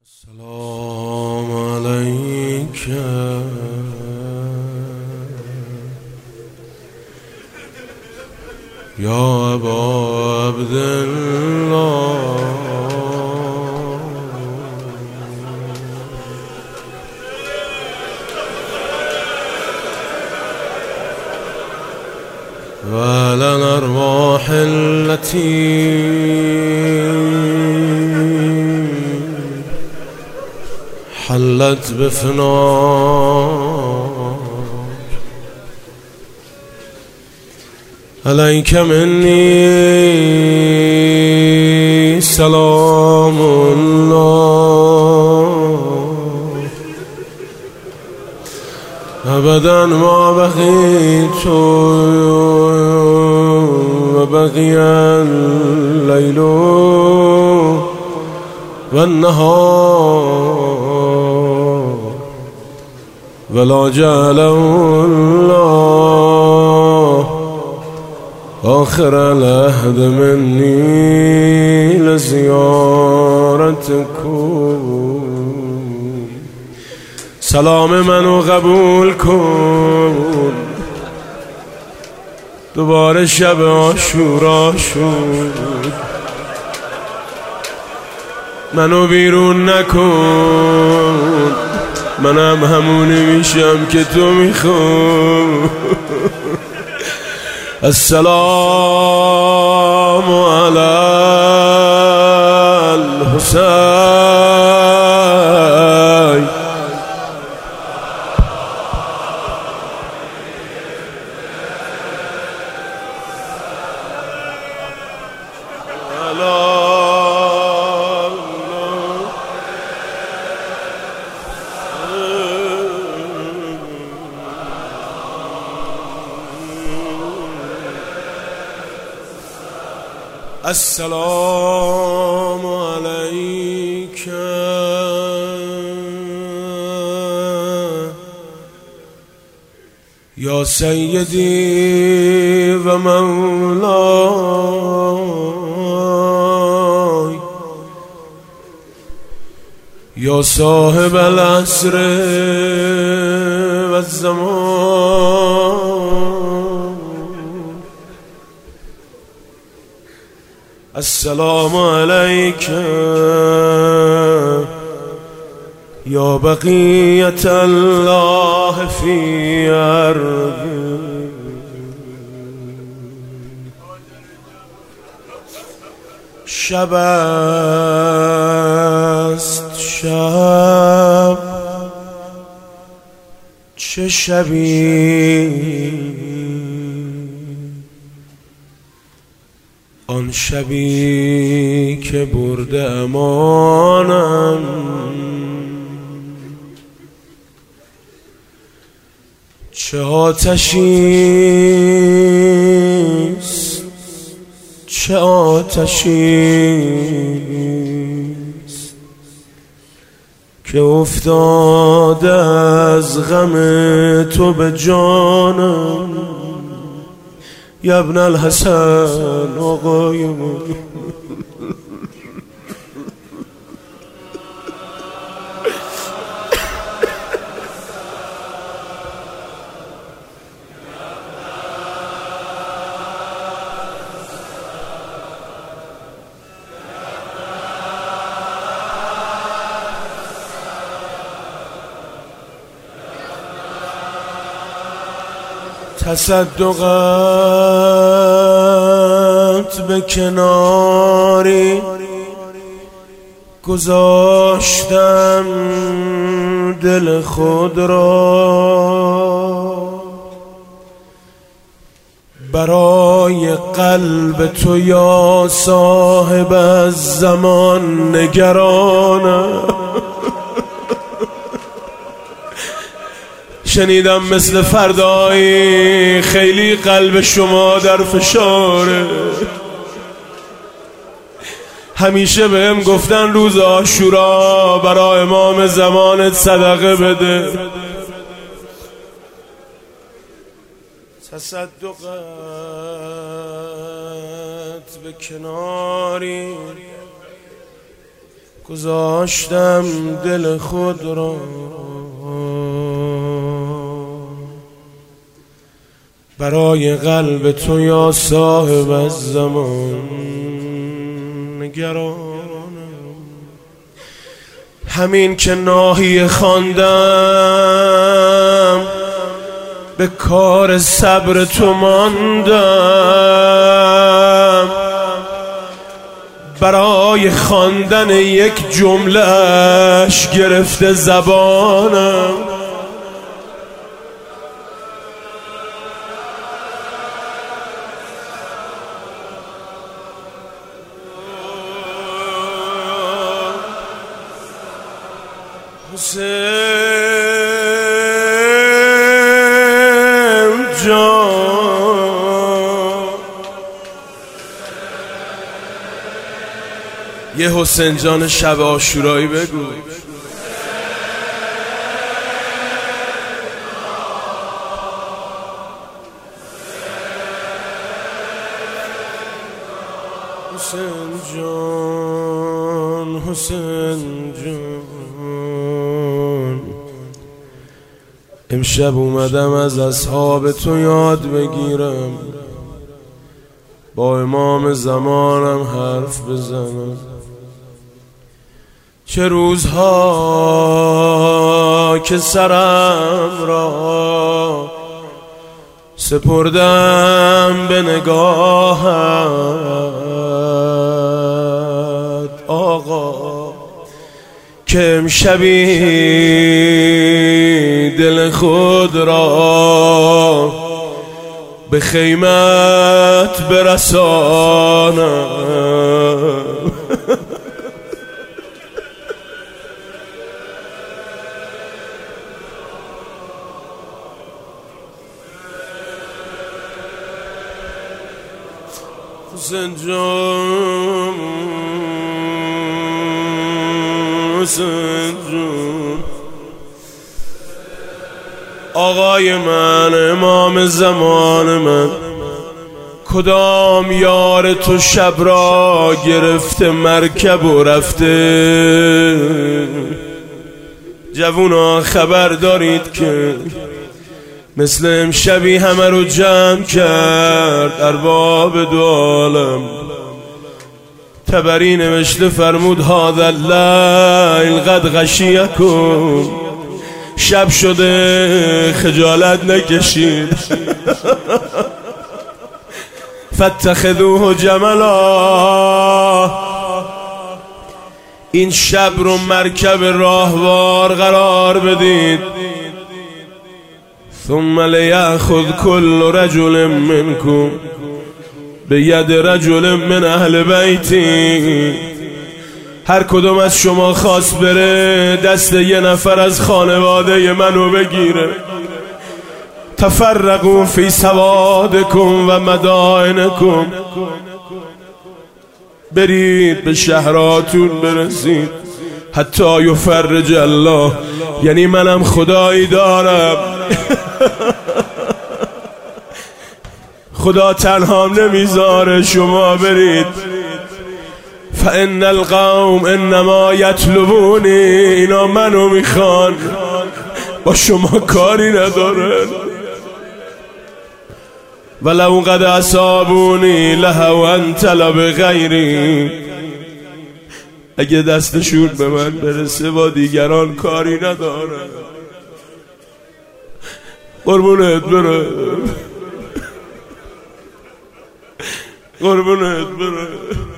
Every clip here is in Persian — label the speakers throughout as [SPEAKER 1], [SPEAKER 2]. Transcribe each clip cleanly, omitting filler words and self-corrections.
[SPEAKER 1] سلام علیک یا ابا عبدالله و علی الارواح التي حلت بفناك عليك مني سلام الله أبدا ما بقيت وبقي الليل والنهار ولا جعل الله آخر العهد مني لزيارتكم. سلام منو قبول کن، دوباره شب عاشورا شد، منو بیرون نکن، منم همونی میشم که تو میخوای. السلام علی الحسین. السلام عليك يا سيدي ومولاي يا صاحب العصر والزمان. السلام عليك يا بقية الله في أرضه. شب است شب، چه شبی آن شبی که برده امانم، چه آتشیست چه آتشیست که افتاده از غم تو به جانم. یا ابن الحسن آقای من، تصدقت به کناری گذاشتم دل خود را، برای قلب تو یا صاحب الزمان نگرانم. شنیدم مثل فردایی خیلی قلب شما در فشاره، همیشه بهم گفتن روز عاشورا برای امام زمانت صدقه بده. تصدقت به کناری گذاشتم دل خود را برای قلب تو یا صاحب الزمان نگرانم. همین که ناحیه خواندم به کار صبر تو ماندم، برای خواندن یک جمله‌اش گرفته زبانم. حسین جان، یه حسین جان شب عاشورایی بگو. حسین جان، حسین جان، امشب اومدم از اصحاب تو یاد بگیرم، با امام زمانم حرف بزنم. چه روزها که سرم را سپردم به نگاهت آقا، که امشبی دل خود را به خیمت برسانم. حسین جان، حسین جان، آقای من، امام زمان من، کدام یار تو شب را گرفته مرکب و رفته؟ جوونا خبر دارید که مثل امشبی همه رو جمع کرد ارباب دو عالم. تبری نوشته فرمود هذا اللیل قد غشیکم، شب شده خجالت نکشید. فاتخذوه جملا، این شب رو مرکب راهوار قرار بدید. ثم لیأخذ كل رجل منكم بید رجل من اهل بیتی، هر کدوم از شما خواست بره دست یه نفر از خانواده منو بگیره. تفرقوا فی سوادکم و مدائنکم، برید به شهراتون برسید. حتی یفرج الله، یعنی منم خدایی دارم. خدا تنها نمیذاره شما برید. فان القوم انما یطلبونی، اینا منو میخوان، با شما کاری ندارن. ولو قد اصابونی لهوا طلب غیری، اگه دستشون به من برسه با دیگران کاری ندارن. قربونت برم، قربونت برم.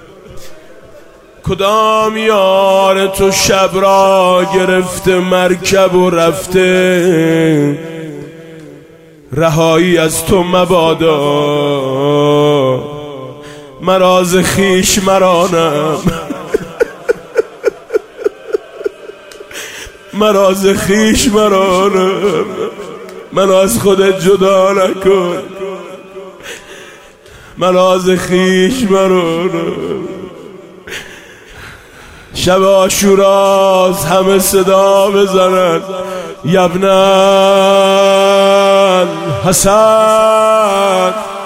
[SPEAKER 1] کدام یار تو شب را گرفته مرکب و رفته؟ رهایی از تو مبادا، مراز خیش مرانم، مراز خیش مرانم. من از خودت جدا نکن، مراز خیش مرانم. شب عاشوراست، همه صدا بزنن یبن حسن.